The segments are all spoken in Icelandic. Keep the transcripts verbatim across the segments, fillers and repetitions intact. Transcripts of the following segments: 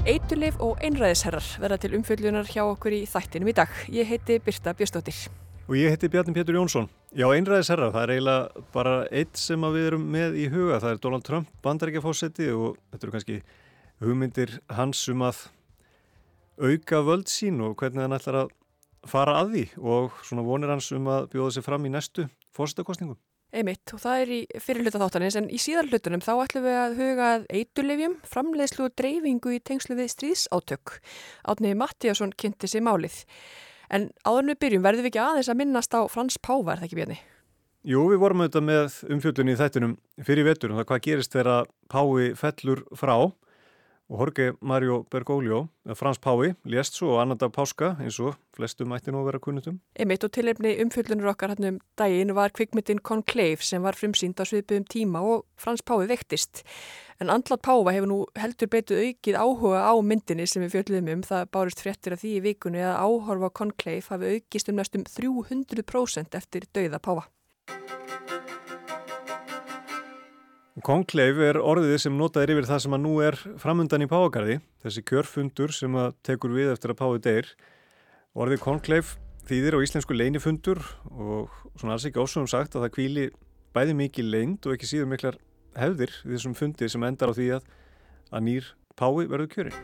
Eiturlyf og einræðisherrar verða til umfjöllunar hjá okkur í þættinum í dag. Ég heiti Birta Björnsdóttir. Og ég heiti Bjarni Pétur Jónsson. Já, einræðisherrar, það er eiginlega bara eitt sem við erum með í huga. Það er Donald Trump, Bandaríkjaforseti, og þetta eru kannski hugmyndir hans um að auka völd sín og hvernig hann ætlar að fara að því og svona vonir hans um að bjóða sig fram í næstu forsetakosningum. Einmitt, og það er í fyrir hluta þáttarins, en í síðar hlutunum þá ætlum við að huga að eiturlyfjum, framleiðslu og dreifingu í tengslu við stríðsátök. Árni Matthíasson kynnti sig málið. En áður en við byrjum, verðum við ekki aðeins að minnast á Frans Páfa, er það ekki, Bjarni? Jú, við vorum auðvitað með umfjöllun í þættinum fyrir vetur um það hvað gerist þegar Páfi fellur frá. Og Jorge Mario Bergoglio, Frans Páfi, lést svo á annan dag páska eins og flestum ætti nú að vera kunnutum. Einmitt, og tilefni umfjöllunur okkar hann um daginn var kvikmyndin Conclave sem var frumsýnd á svipuðum tíma og Frans Páfi veiktist. En andlát Páfa hefur nú heldur betur aukið áhuga á myndinni sem við fjölluðum um. Það bárust fréttir af því í vikunni að áhorfa á Conclave hafi aukist um næstum þrjú hundruð prósent eftir dauða Páfa. Conclave er orðið sem notað er yfir það sem að nú er framundan í Páfagarði, þessi kjörfundur sem að tekur við eftir að Páfi deyr. Orðið Conclave þýðir á íslensku leynifundur og svona alls ekki ósögum sagt að það hvíli bæði mikið leynd og ekki síður miklar hefðir í þessum fundi sem endar á því að, að nýr Páfi verður kjörinn.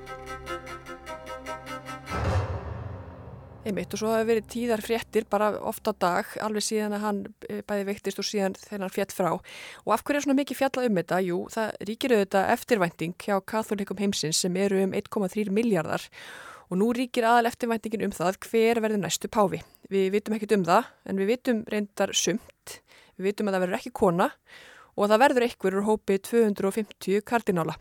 Einmitt, og svo hafa verið tíðar fréttir bara oft á dag, alveg síðan að hann bæði veiktist og síðan þegar hann féll frá. Og af hverju er svona mikið fjallað um þetta? Jú, það ríkir auðvitað eftirvænting hjá kaþólikum heimsins sem eru um einn komma þrír milljarðar og nú ríkir aðal eftirvæntingin um það hver verður næstu páfi. Við vitum ekkert um það, en við vitum reyndar sumt. Við vitum að það verður ekki kona og það verður einhver úr hópi tvö hundruð og fimmtíu kardinála.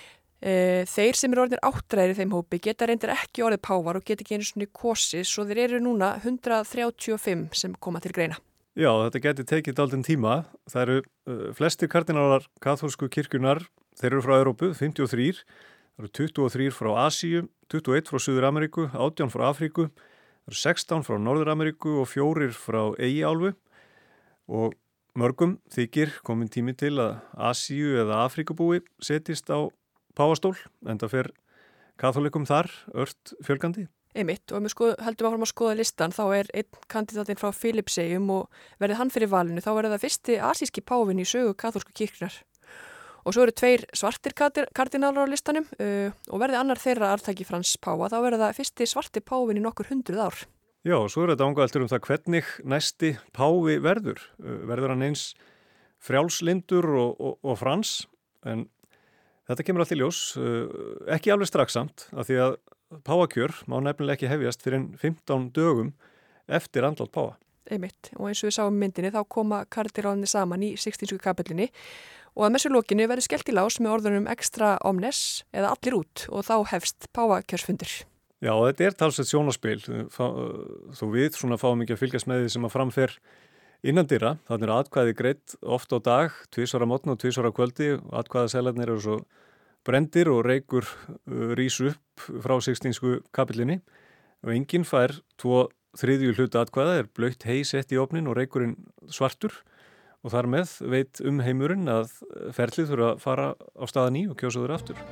Þeir sem eru orðnir áttræðir í þeim hópi geta reyndir ekki orðið páfar og geta ekki einu svona kosi, svo þeir eru núna hundrað þrjátíu og fimm sem koma til greina. Já, þetta geti tekið dálítinn tíma. Það eru uh, flestir kardinálar kaþólsku kirkjunar, þeir eru frá Evrópu, fimmtíu og þrír, það eru tuttugu og þrír frá Asíu, tuttugu og eitt frá Suður-Ameríku, átján frá Afríku, það eru sextán frá Norður-Ameríku og fjórir frá Eyjaálfu og mörgum þykir komin tími til að Asíu eða Afríkubúi setjist á páfastól, enda fer kaþólikum þar ört fjölgandi. Einmitt, og ef við sko, heldum áfram að skoða listan þá er einn kandidatinn frá Filippseyjum og verði hann fyrir valinu þá verði það fyrsti asíski páfinn í sögu kaþólsku kirkjunar. Og svo eru tveir svartir kardinálar á listanum uh, og verði annar þeirra arftaki Frans Páfa þá verði það fyrsti svarti páfinn í nokkur hundruð ár. Já, og svo er þetta ángaðaltur um það hvernig næsti páfi verður. Uh, verður hann eins frjálslindur og, og, og frans, en þetta kemur allt í ljós, ekki alveg strax samt, af því að páfakjör má nefnilega ekki hefjast fyrir fimmtán dögum eftir andlát páfa. Einmitt, og eins og við sáum myndinni þá koma kardinálarnir saman í sixtínsku kapellunni og að messulokinu verður skellt í lás með orðunum extra omnes eða allir út og þá hefst páfakjörsfundur. Já, þetta er talsveit sjónarspil, þó við svona fáum ekki að fylgjast með því sem að framfer innan dyra. Þannig er atkvæði greitt oft á dag, tvisvar á morgni og tvisvar á kvöldi og atkvæðaseðlarnir eru svo brendir og reykur uh, rís upp frá sixtínsku kapellinni og enginn fær tvo þriðju hluta atkvæða, er blautt hey sett í ofnin og reykurinn svartur og þar með veit umheimurinn að ferlið þurfa að fara á staða ný og kjósa þurra aftur.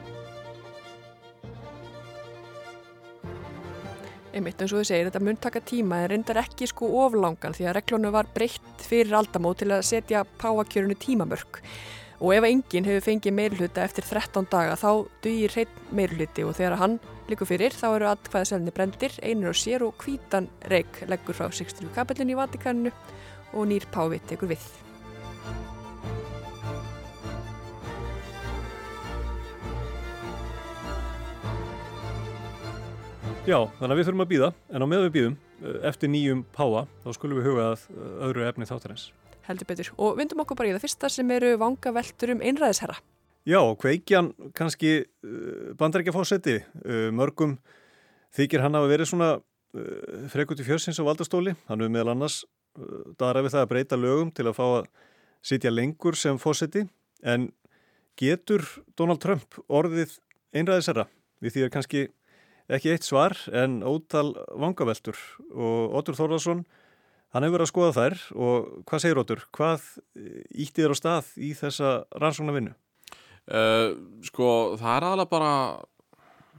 Einmitt, eins og þú segir, þetta mun taka tíma en reyndar ekki sko oflangan því að reglunum var breytt fyrir aldamót til að setja páfakjörinu tímamörk. Og ef enginn hefur fengið meirihluta eftir þrettán daga þá dugir hreinn meirihluti og þegar hann liggur fyrir þá eru atkvæðaseðlarnir brendir, einir á sér og hvítan reyk leggur frá sixtínsku kapellunni í Vatíkaninu og nýr páfi tekur við. Já, þannig að við þurfum að bíða, en á meðan við bíðum eftir nýjum páfa þá skulum við huga að öðru efni þáttarins. Heldur betur. Og vindum okkur bara í það fyrsta sem eru vangaveltur um einræðisherra. Já, kveikjan kannski Bandaríkjaforseti. Mörgum þykir hann hafa verið svona frekutt í fjörsins á valdastóli. Hann hefur meðal annars darað við það að breyta lögum til að fá að sitja lengur sem forseti. En getur Donald Trump orðið einræðisherra? Við því er kannski ekki eitt svar en ótal vangaveltur og Oddur Þórðarson hann hefur verið að skoða þær og hvað segir Oddur? Hvað ítti þér á stað í þessa rannsóknarvinnu? Uh, sko, það er aðalega bara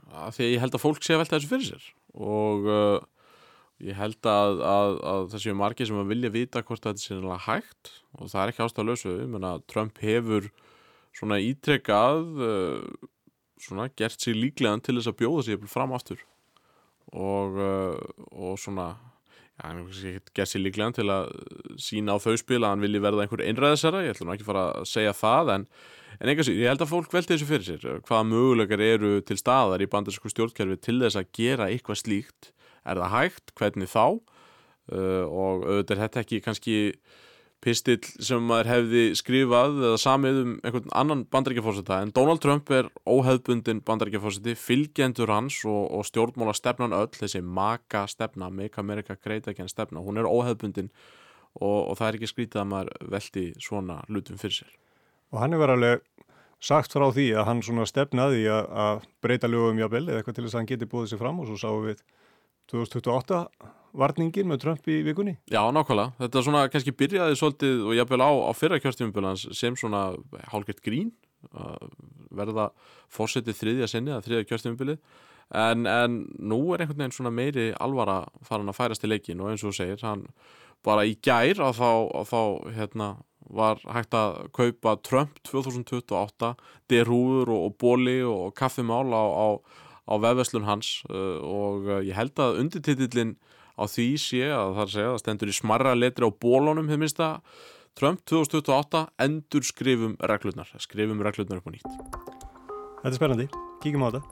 að því að ég held að fólk sé að velta þessu fyrir sér og uh, ég held að, að, að það séu margir sem að vilja vita hvort þetta sé náttúrulega hægt og það er ekki ástæðulausu. Ég meina Trump hefur svona ítrekað uh, svona gert sig líklegan til þess að bjóða sig fram aftur og, uh, og svona ja, hann hefur gert sig líklegan til að sína á þau spil að hann vilji verða einhver einræðisherra. Ég ætla nú ekki að fara að segja það en, en einhvers ég held að fólk velti þessu fyrir sér hvaða möguleikar eru til staðar í bandarísku stjórnkerfi til þess að gera eitthvað slíkt. Er það hægt? Hvernig þá? Uh, og auðvitað er þetta ekki kannski pistill sem maður hefði skrifað eða samið um einhvern annan bandaríkjaforseta en Donald Trump er óhefðbundin bandaríkjaforseti, fylgjendur hans og, og stjórnmála stefnan öll, þessi maka stefna, Make America Great Again stefna, hún er óhefðbundin og, og það er ekki skrítið að maður velti svona hlutum fyrir sér. Og hann hefur alveg sagt frá því að hann svona stefnaði að, að breyta lögum jafnvel eða eitthvað til þess að hann geti búið sig fram og svo sáum við tvö þúsund tuttugu og átta varningin með Trump í vikunni. Já, nákvæmlega. Þetta svona kannski byrjaði svolítið og jafnvel á, á fyrra kjörtímabilins sem svona hálfgert grín að verða forseti þriðja sinni að þriðja kjörtímabilið en, en nú er einhvern veginn svona meiri alvara farin að færast í leikinn og eins og þú segir, hann bara í gær að þá, að þá hérna, var hægt að kaupa Trump tvö þúsund tuttugu og átta derhúfur og, og bóli og kaffimál á, á á vefverslun hans uh, og uh, ég held að undirtitillin á því sé að það er að segja það stendur í smarra letri á bólunum hefði minnst að Trump tvö þúsund tuttugu og átta endur skrifum reglurnar skrifum reglurnar upp á nýtt. Þetta er spennandi, kíkjum á þetta.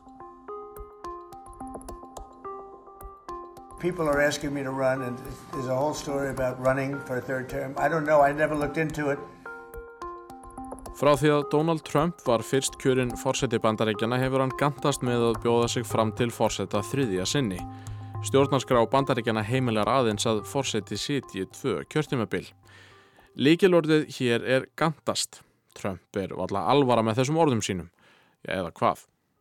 People are asking me to run and there's a whole story about running for a third term. I don't know, I never looked into it. Frá því að Donald Trump var fyrst kjörinn forseti Bandaríkjanna hefur hann gantast með að bjóða sig fram til forseta þriðja sinni. Stjórnarskrá Bandaríkjanna heimilar aðeins að forseti sitji tvö kjörtímabil. Lykilorðið hér er gantast. Trump er varla alvara með þessum orðum sínum. Ja, eða hvað?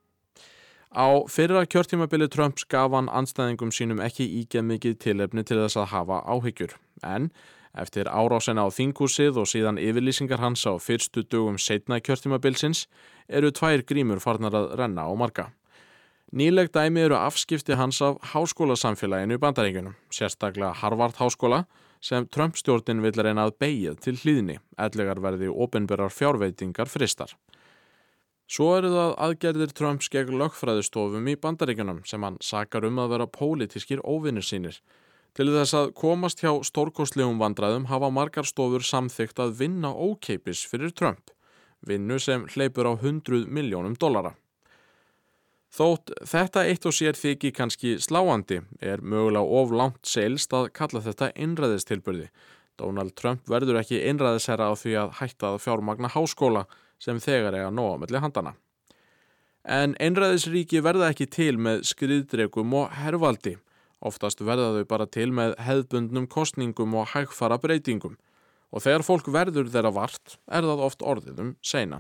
Á fyrra kjörtímabili Trumps gaf hann andstæðingum sínum ekki ígeð mikið tilefni til þess að hafa áhyggjur. En eftir árásina á þinghúsið og síðan yfirlýsingar hans á fyrstu dögum seinna kjörtímabilsins eru tvær grímur farnar að renna á marga. Nýleg dæmi eru afskipti hans af háskólasamfélaginu í Bandaríkjunum, sérstaklega Harvard háskóla sem Trump-stjórnin vill reyna að beygja til hlýðni, ellegar verði opinberar fjárveitingar fristar. Svo eru það aðgerðir Trumps gegn lögfræðistofum í Bandaríkjunum sem hann sakar um að vera pólitískir óvinir sínir. Til þess að komast hjá stórkostlegum vandræðum hafa margar stofur samþykkt að vinna ókeipis fyrir Trump, vinnu sem hleypur á hundruð milljónum dollara. Þótt þetta eitt og sér þyki kannski sláandi er mögulega of langt seilst að kalla þetta einræðistilburði. Donald Trump verður ekki einræðisherra á því að hætta að fjármagna háskóla sem þegar eiga nóg á milli handana. En einræðisríki verða ekki til með skriðdrekum og hervaldi. Oftast verða þau bara til með hefðbundnum kosningum og hægfara breytingum og þegar fólk verður þeirra vart er það oft orðið um seinan.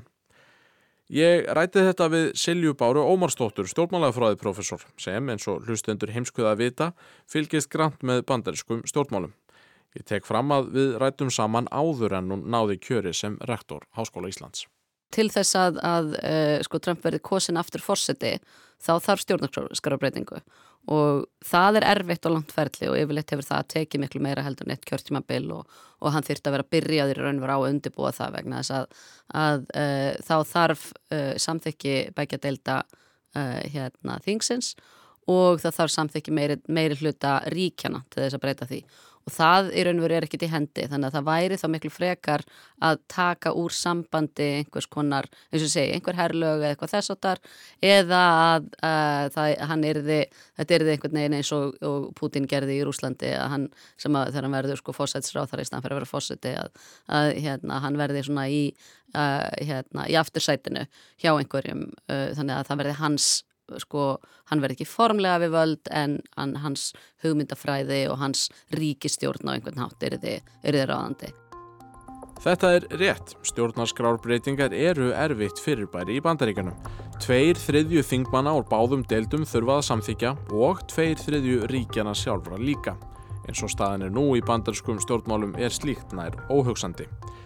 Ég rætti þetta við Silju Báru Ómarsdóttur, stjórnmálafræðiprófessor, sem eins og hlustendur heimskuða að vita fylgist grannt með bandarískum stjórnmálum. Ég tek fram að við rættum saman áður en hún náði kjöri sem rektor Háskóla Íslands. Til þess að, að uh, sko, Trump verði kosin aftur forseti þá þarf stjórnarskrárbreytingu og það er erfitt og langt ferli og yfirleitt hefur það tekið miklu meira heldur en eitt kjörtímabil og, og hann þyrfti að vera byrjaður í raun og vera á að undirbúa það vegna þess að, að uh, þá þarf uh, samþykki beggja deilda uh, hérna, þingsins og það þarf samþykki meiri, meiri hluta ríkjana til þess að breyta því. Og það í raun og veru er ekkert í hendi, þannig að það væri þá miklu frekar að taka úr sambandi einhvers konar, eins og segi, einhver herlög eða eitthvað þess áttar, eða að, að það, hann yrði, þetta yrði einhvern veginn eins og, og Putin gerði í Rússlandi, að hann, sem að þegar hann verður sko forsætisráðherra í staðinn fyrir að vera forseti, að, að hérna, hann verði svona í, uh, hérna, í aftursætinu hjá einhverjum, uh, þannig að það verði hans sko, hann verði ekki formlega við völd en hann, hans hugmyndafræði og hans ríkistjórn á einhvern hátt yrði, yrði ráðandi. Þetta er rétt. Stjórnarskrárbreytingar eru erfitt fyrirbæri í Bandaríkjunum. Tveir þriðju þingmanna úr báðum deildum þurfa að samþykja og tveir þriðju ríkjana sjálfra líka. Eins og staðan er nú í bandarískum stjórnmálum er slíkt nær óhugsandi.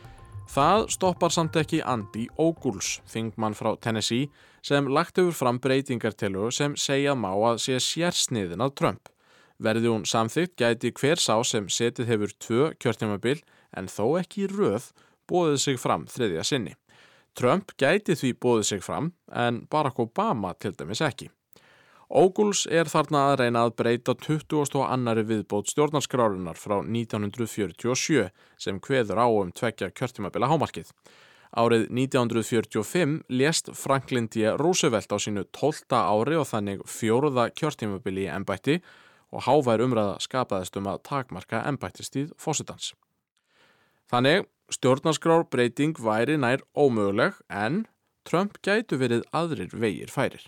Það stoppar samt ekki Andy Ogles, þingmann frá Tennessee, sem lagt hefur fram breytingartillögu sem segja má að sé sérsniðin að Trump. Verði hún samþykkt gæti hver sá sem setið hefur tvö kjörtímabil en þó ekki í röð boðið sig fram þriðja sinni. Trump gæti því boðið sig fram en Barack Obama til dæmis ekki. Ogles er þarna að reyna að breyta tuttugasta og annarri viðbót stjórnarskrárinnar frá nítján hundruð fjörutíu og sjö sem kveður á um tveggja kjörtímabila hámarkið. Árið nítján hundruð fjörutíu og fimm lést Franklin D. Roosevelt á sínu tólfta ári og þannig fjórða kjörtímabili í embætti og hávær umræða skapaðist um að takmarka embættistíð forsetans. Þannig stjórnarskrárbreyting væri nær ómöguleg en Trump gætu verið aðrir vegir færir.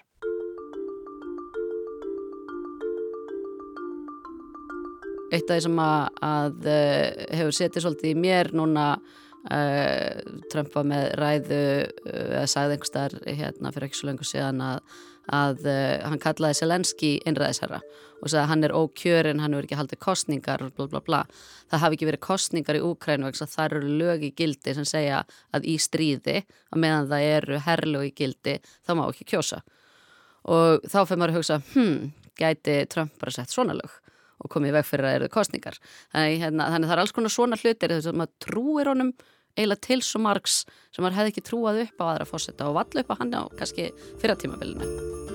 Eitt af því sem að, að hefur setið svolítið í mér núna uh, Trump var með ræðu eða uh, sagði einhvers staðar hérna fyrir ekki svo lengur síðan að, að uh, hann kallaði Zelensky einræðisherra og sagði að hann er ókjörinn, hann hefur ekki haldið kosningar bla bla bla. Það hafi ekki verið kosningar í Úkraínu vegna þess að þar eru lög í gildi sem segja að í stríði að meðan það eru herlög í gildi þá má ekki kjósa. Og þá fyrir maður að hugsa, hm, gæti Trump bara sett svona lög og komið í veg fyrir að eru þau þannig, hérna, þannig það er alls konar svona hlutir þess að maður trúir honum eiginlega til svo margs sem maður hefði ekki trúað upp á aðra forseta og valla upp á hann á kannski fyrra tímabilinu.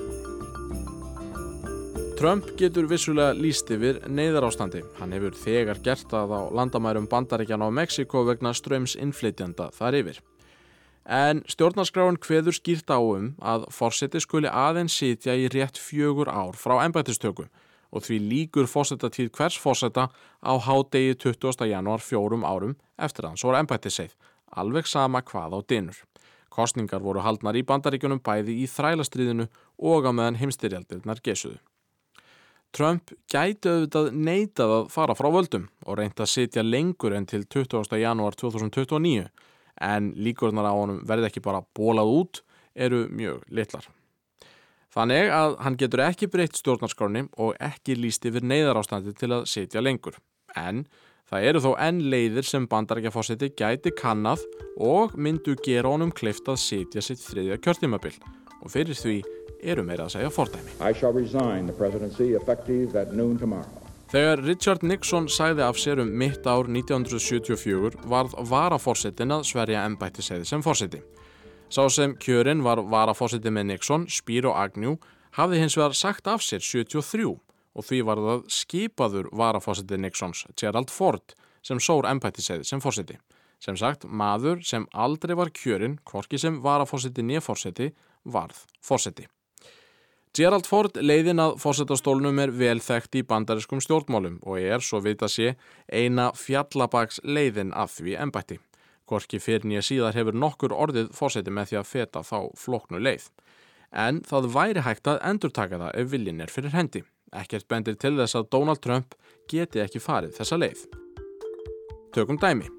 Trump getur vissulega lýst yfir neyðarástandi. Hann hefur þegar gert það á landamærum Bandaríkjanna og Mexíkó vegna straums innflytjenda þar yfir. En stjórnarskráin kveður skýrt á um að forseti skuli aðeins sitja í rétt fjögur ár frá embættistöku og því líkur forsetatíð hvers forseta á hádegi tuttugasta janúar fjórum árum eftir að hans voru embættiseið, alveg sama hvað á dynur. Kosningar voru haldnar í Bandaríkjunum bæði í þrælastríðinu og á meðan heimsstyrjaldirnar geisuðu. Trump gæti auðvitað neitað að fara frá völdum og reynt að sitja lengur en til tuttugasta janúar tvö þúsund tuttugu og níu, en líkurnar á honum verði ekki bara bólað út eru mjög litlar. Þannig að hann getur ekki breytt stjórnarskránni og ekki lýst yfir neyðarástandi til að sitja lengur. En það eru þó enn leiðir sem Bandaríkjaforseti gæti kannað og myndu gera honum kleift að sitja sitt þriðja kjörtímabil og fyrir því eru meira að segja fordæmi. I shall resign the presidency effective at noon tomorrow. Þegar Richard Nixon sagði af sér um mitt ár nítján hundruð sjötíu og fjögur varð varaforsetinn að sverja embættiseið sem forseti. Sá sem kjörinn var varaforseti með Nixon, Spiro Agnew, hafði hins vegar sagt af sér sjötíu og þrjú og því var það skipaður varaforseti Nixons, Gerald Ford, sem sór embættiseið sem forseti. Sem sagt, maður sem aldrei var kjörinn, hvorki sem varaforseti né forseti, varð forseti. Gerald Ford leiðin að forsetastólnum er vel þekkt í bandarískum stjórnmálum og er, svo vita sé, eina fjallabaks leiðin að því embætti. Hvorki fyrr né síðar hefur nokkur orðið forseti með því að feta þá flóknu leið. En það væri hægt að endurtaka það ef viljinn er fyrir hendi. Ekkert bendir til þess að Donald Trump geti ekki farið þessa leið. Tökum dæmi.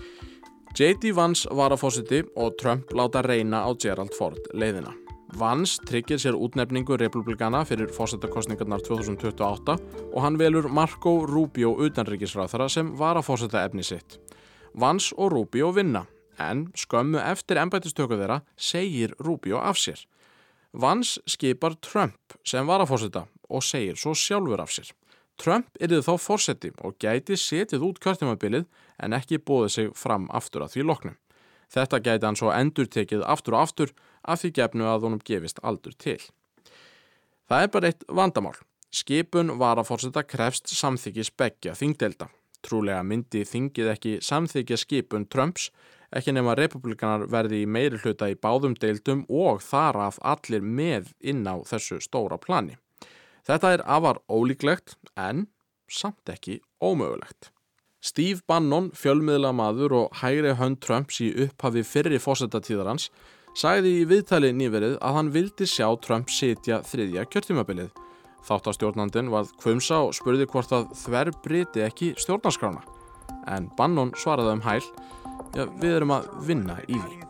J D Vance varaforseti og Trump láta reyna á Gerald Ford leiðina. Vance tryggir sér útnefningu republikana fyrir forsetakosningarnar tvö þúsund tuttugu og átta og hann velur Marco Rubio utanríkisráðherra sem varaforseta efni sitt. Vance og Rubio vinna, en skömmu eftir embættistöku þeirra segir Rubio af sér. Vance skipar Trump sem varaforseta og segir svo sjálfur af sér. Trump yrði þá forseti og gæti setið út kjörtímabilið en ekki boðið sig fram aftur að því loknum. Þetta gæti hann svo endurtekið aftur og aftur af því gefnu að honum gefist aldur til. Það er bara eitt vandamál. Skipun varaforseta krefst samþykkis beggja þingdeilda. Trúlega myndi þingið ekki samþykja skipun Trumps, ekki nema republikanar verði í meiri hluta í báðum deildum og þar af allir með inn á þessu stóra plani. Þetta er afar ólíklegt en samt ekki ómögulegt. Steve Bannon, fjölmiðlamaður og hægri hönd Trumps í upphafi fyrri forsetatíðar hans, sagði í viðtali nýverið að hann vildi sjá Trump sitja þriðja kjörtímabilið. Þáttastjórnandinn varð hvumsa og spurði hvort að þverbryti ekki stjórnarskrána. En Bannon svaraði um hæl, ja, við erum að vinna í því.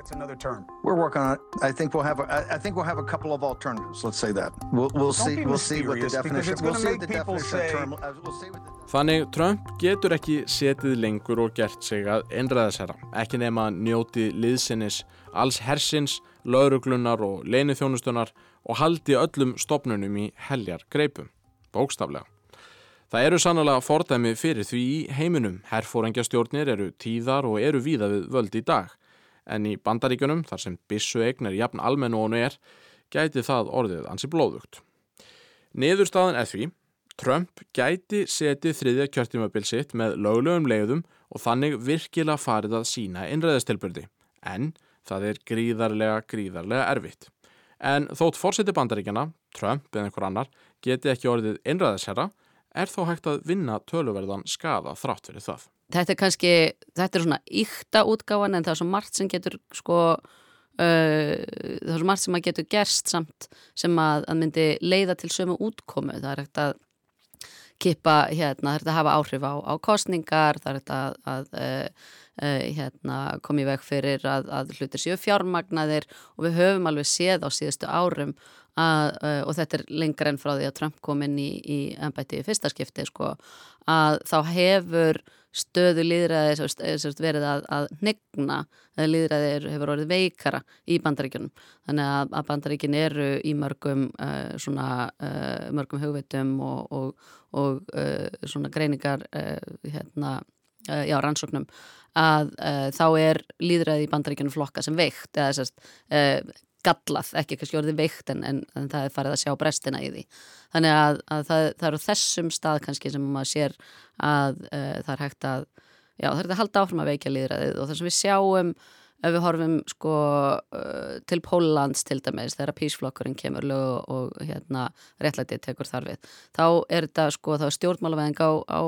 another term. We're working on it. I think we'll have. A, I think we'll have a couple of alternatives. Let's say that. We'll, we'll Don't see. be We'll see what the definition. it's We'll gonna see make what the people definition say- of term. uh, We'll see what the Þannig Trump getur ekki setið lengur og gert sig að einræðisherra, ekki nema að njóti liðsinnis, alls hersins, lögreglunar og leyniþjónustunar og haldi öllum stofnunum í heljar greipum, bókstaflega. Það eru sannlega fordæmi fyrir því í heiminum, herforingjastjórnir eru tíðar og eru víða við völd í dag, en í Bandaríkjunum, þar sem byssueign er jafn almenn og hún er, gæti það orðið ansi blóðugt. Niðurstaðan er því, Trump gæti setið þriðja kjörtímabil sitt með löglegum leiðum og þannig virkilega farið að sína einræðistilburði, en það er gríðarlega, gríðarlega erfitt. En þótt forseti Bandaríkjanna, Trump eða einhver annar, geti ekki orðið einræðisherra, er þó hægt að vinna töluverðan skaða þrátt fyrir það. Þetta er kannski, þetta er svona ykta útgáfan en það er svo margt sem getur sko, uh, það er svo margt sem að getur gerst samt sem að, að myndi leiða til sömu útkomu. Það er hægt að kippa, hérna, það er hægt að hafa áhrif á, á kosningar, það er hægt að, að uh, uh, hérna, koma í veg fyrir að, að hlutir séu fjármagnaðir og við höfum alveg séð á síðustu árum að, uh, og þetta er lengra en frá því að Trump kom inn í, í embætti í fyrsta skipti, sko, að þá hefur stöðu lýðræði verið að, að hnigna, eða lýðræði hefur orðið veikara í Bandaríkjunum. Þannig að, að Bandaríkin eru í mörgum, uh, svona, uh, mörgum hugvitum og, og, og uh, svona greiningar, uh, hérna, uh, já, rannsóknum, að uh, þá er lýðræði í Bandaríkjunum flokka sem veikt, eða sérst, uh, gallað, ekki kannski orðið veikt en, en, en það er farið að sjá brestina í því. Þannig að, að það, það eru þessum stað kannski sem maður sér að uh, það er hægt að, já, það er hægt að halda áfram að veikja lýðræðið og það sem við sjáum ef við horfum sko uh, til Póllands til dæmis þegar písflokkurinn kemur lög og, og hérna réttlætið tekur þar við. Þá er þetta sko, þá er stjórnmálavæðing á, á,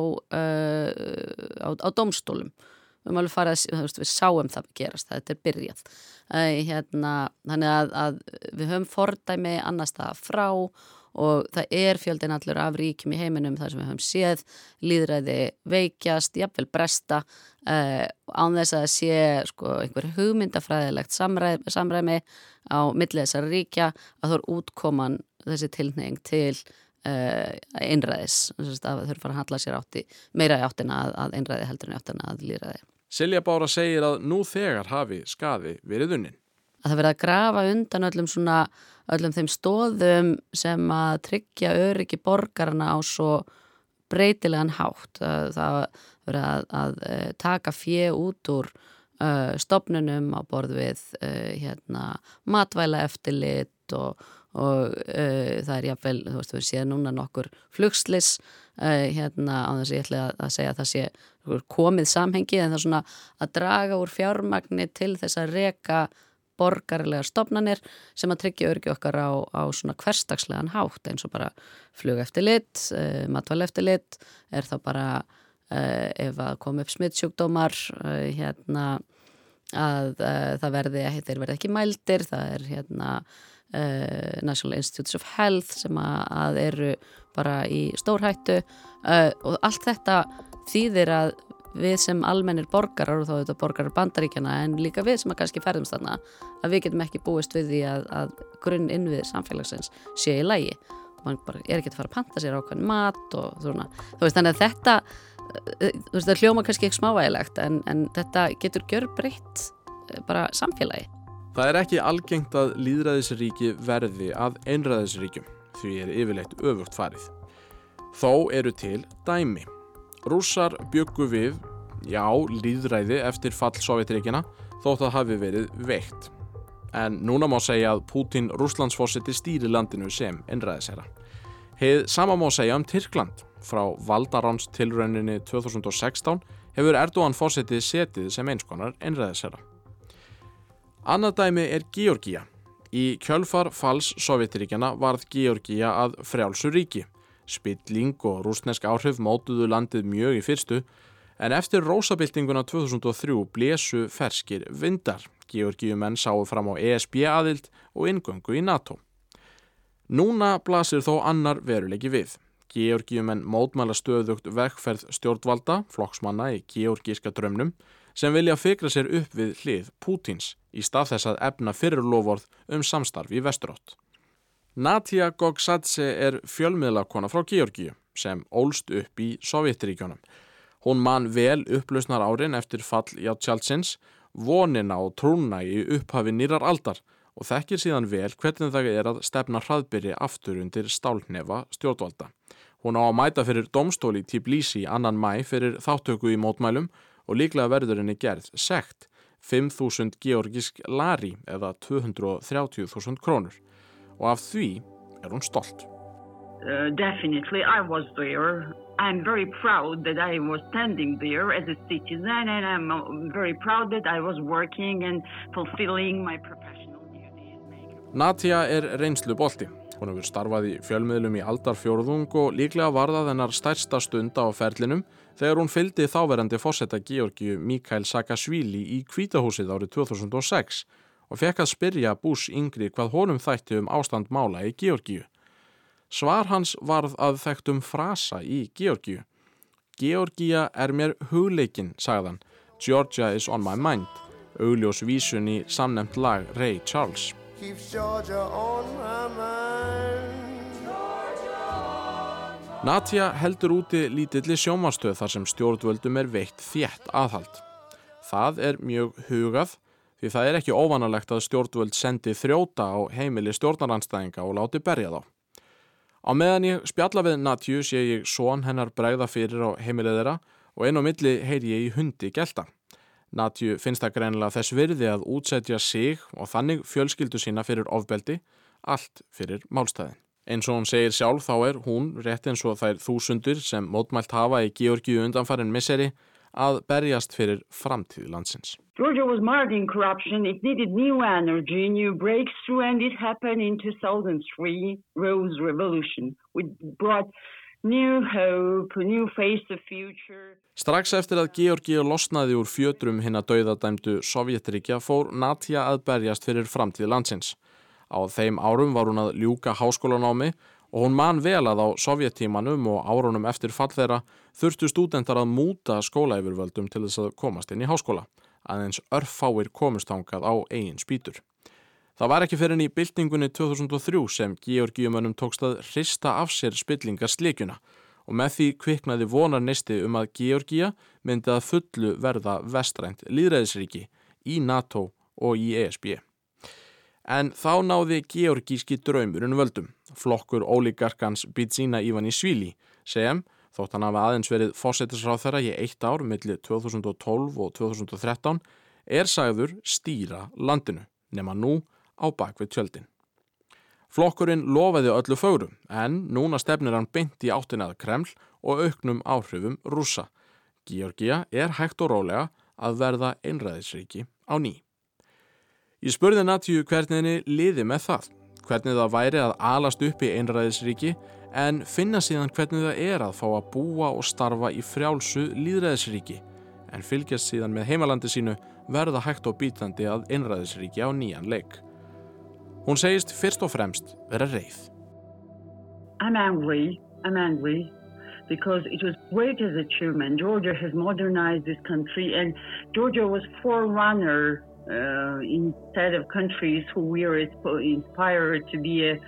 uh, á, á dómstólum. Við erum alveg farið að, við sáum það gerast, þetta er byrjað. Uh, hérna, þannig að, að við höfum fordæmi annars það frá og það er fjöldin allur af ríkjum í heiminum þar sem við höfum séð lýðræði veikjast, jafnvel bresta uh, án þess að sé sko, einhver hugmyndafræðilegt samræmi, samræmi á milli þessar ríkja að það er útkoman þessi tilhneiging til uh, einræðis, þess að þau eru fara að handla sér átti meira í áttina að, að einræði heldur en í áttina að lýðræði. Silja Bára segir að nú þegar hafi skaði verið unnin. Að það verið að grafa undan öllum svona, öllum þeim stóðum sem að tryggja öryggi borgarana á svo breytilegan hátt. Það verið að, að, að taka fé út úr uh, stofnunum á borð við uh, hérna, matvæla eftirlit og, og uh, það er jáfnvel, þú veist, við séum núna nokkur flugslis uh, hérna á þess að ég ætla að, að segja að það sé komið samhengi en það er svona að draga úr fjármagni til þess að reka borgarlegar stofnanir sem að tryggja öryggi okkar á, á svona hversdagslegan hátt eins og bara flugeftirlit, uh, matvælaeftirlit er þá bara uh, ef að koma upp smittsjúkdómar uh, hérna að uh, það verði, þeir verði ekki mældir, það er hérna uh, National Institutes of Health sem að, að eru bara í stórhættu uh, og allt þetta þýðir að við sem almennir borgarar og þá þetta borgarar Bandaríkjana en líka við sem að kannski ferðumst þarna að við getum ekki búist við því að, að grunn innviðir samfélagsins sé í lagi. Man bara er ekki að fara að panta sér ákveðin mat og svona. Þú veist þannig að þetta, þú veist það hljóma kannski ekki smávægilegt en, en þetta getur gjörbreytt bara samfélagi. Það er ekki algengt að lýðræðisríki verði að einræðisríkjum því er yfirleitt öfugt farið. Þó eru til dæmi. Rússar bjuggu við, já, lýðræði eftir fall Sovétríkjanna þótt að hafi verið veikt. En núna má segja að Pútín Rússlandsforseti stýri landinu sem einræðisherra. Hið sama má segja um Tyrkland. Frá valdaráns tilrauninni tvö þúsund og sextán hefur Erdogan forseti setið sem einskonar einræðisherra. Annað dæmi er Georgía. Í kjölfar falls Sovétríkjanna varð Georgía að frjálsu ríki. Spilling og rússnesk áhrif mótuðu landið mjög í fyrstu, en eftir rósabyltinguna tvö þúsund og þrjú blésu ferskir vindar. Georgíumenn sáu fram á E S B aðild og inngöngu í NATO. Núna blasir þó annar veruleiki við. Georgíumenn mótmæla stöðugt vegferð stjórnvalda, flokksmanna í georgíska draumnum, sem vilja fikra sér upp við hlið Pútins í stað þess að efna fyrir loforð um samstarf í vesturátt. Natia Gogsadze er fjölmiðlakona frá Georgíu sem ólst upp í Sovétríkjunum. Hún man vel upplausnar árin eftir fall Jeltsins, vonina og trúna í upphafi nýrrar aldar og þekkir síðan vel hvernig það er að stefna hraðbyrji aftur undir stálhnefa stjórnvalda. Hún á að mæta fyrir dómstóli í Tbilisi annan maí fyrir þáttöku í mótmælum og líklega verður henni gerð sekt fimm þúsund georgísk lari eða tvö hundruð og þrjátíu þúsund krónur og af því er hún stolt. Uh, definitely, I was there. I'm very proud that I was standing there as a citizen, and I'm very proud that I was working and fulfilling my professional duties. Natia er reynslu bolti. Hún hefur starfað í fjölmiðlum í aldarfjórðung og líklega var það hennar stærsta stund á ferlinum þegar hún fylgdi þáverandi forseta Georgíu Mikhail Saakashvili í Hvítahúsið árið tvö þúsund og sex og fekk að spyrja Bush yngri hvað honum þætti um ástand mála í Georgíu. Svar hans varð að þekktum frasa í Georgíu. Georgía er mér hugleikin, sagðan. Georgia is on my mind. Augljós vísun í samnefnt lag Ray Charles. Keeps Georgia on my mind. Natia heldur úti lítilli sjónvarpsstöð þar sem stjórnvöldum er veitt þétt aðhald. Það er mjög hugað því það er ekki óvanalegt að stjórnvöld sendi þrjóta á heimili stjórnarandstæðinga og láti berja þá. Á meðan ég spjalla við Natiu sé ég son hennar bregða fyrir á heimilið þeirra og inn á milli heyri ég í hundi gelta. Natiu finnst það greinilega þess virði að útsetja sig og þannig fjölskyldu sína fyrir ofbeldi, allt fyrir málstæðin. Eins og hún segir sjálf þá er hún, rétt eins og þær þúsundir sem mótmælt hafa í Georgíu undanfarin misseri, að berjast fyrir framtíð landsins. Georgia was marred in corruption. It needed new energy, new breakthrough, and it happened in two thousand three, Rose Revolution. We brought new hope, a new face of future. Strax eftir að Georgía losnaði úr fjötrum hinna dauðadæmdu Sovétríkja fór Natia að berjast fyrir framtíð landsins. Á þeim árum var hún að ljúka háskólanámi og hún man vel að á sovjettímanum og árunum eftir fall þeirra þurftu stúdentar að múta skólayfirvöldum til þess að komast inn í háskóla. Aðeins örfáir komust þangað á eigin spýtur. Það var ekki fyrr en í byltingunni tvö þúsund og þrjú sem Georgíumönnum tókst að hrista af sér spillingarslikjuna og með því kviknaði vonarneisti um að Georgía myndi að fullu verða vestrænt lýðræðisríki í NATO og í E S B. En þá náði georgíski draumurinn völdum. Flokkur ólígarkans Bidzina Ivanisvili sem, þótt hann hafi aðeins verið forsætisráðherra í eitt ár milli tvö þúsund og tólf og tvö þúsund og þrettán, er sagður stýra landinu, nema nú á bakvið tjöldin. Flokkurinn lofaði öllu fögru, en núna stefnir hann beint í áttina að Kreml og auknum áhrifum Rússa. Georgía er hægt og rólega að verða einræðisríki á ný. Ég spurði Natiu hvernig henni liði með það, hvernig það væri að alast upp í einræðisríki, en finna síðan hvernig það er að fá að búa og starfa í frjálsu lýðræðisríki, en fylgjast síðan með heimalandi sínu verða hægt og bítandi að einræðisríki á nýjan leik. Hún segist fyrst og fremst vera reið. I'm angry, I'm angry, because it was great as achievement. Georgia has modernized this country, and Georgia was forerunner uh, instead of countries who were inspired to be a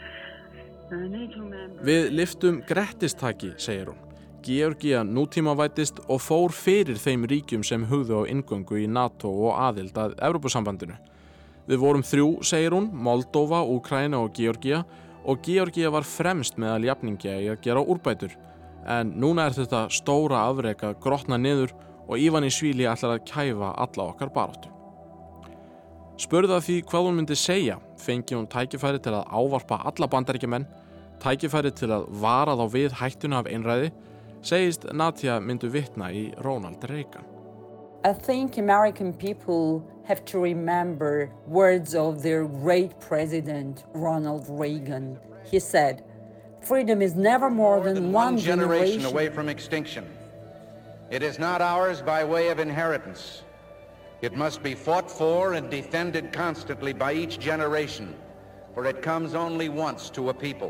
Við lyftum grettistaki, segir hún. Georgía nútímavæddist og fór fyrir þeim ríkjum sem hugðu á inngöngu í NATO og aðild að Evrópusambandinu. Við vorum þrjú, segir hún, Moldóva, Úkraína og Georgía, og Georgía var fremst meðal jafningja í að gera úrbætur. En núna er þetta stóra afrek að grotna niður og Ivanisvili ætlar að kæfa alla okkar baráttu. Spurði að því hvað hún myndi segja, fengi hún tækifæri til að ávarpa alla bandaríkjamenn, tækifæri til að vara þá við hættuna af einræði, segist Natia myndu vitna í Ronald Reagan. I think American people have to remember words of their great president, Ronald Reagan. He said, freedom is never more than one generation away from extinction. It is not ours by way of inheritance. It must be fought for and defended constantly by each generation, for it comes only once to a people.